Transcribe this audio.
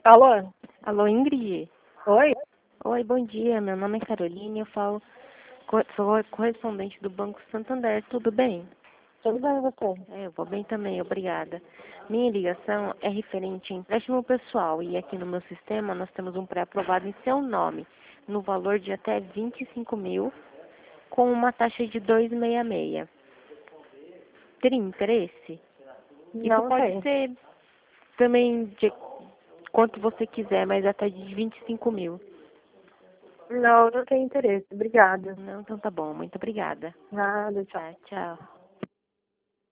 Alô? Alô, Ingrid? Oi? Oi, bom dia. Meu nome é Caroline, eu sou correspondente do Banco Santander. Tudo bem? Tudo bem, e você? Eu vou bem também, obrigada. Minha ligação é referente a empréstimo pessoal e aqui no meu sistema nós temos um pré-aprovado em seu nome, no valor de até 25 mil, com uma taxa de 2,66. Teria interesse? Isso Não pode sei. ser também de quanto você quiser, mas até de 25 mil. Não tenho interesse. Obrigada. Não, então tá bom. Muito obrigada. Nada, tchau. Tá, tchau.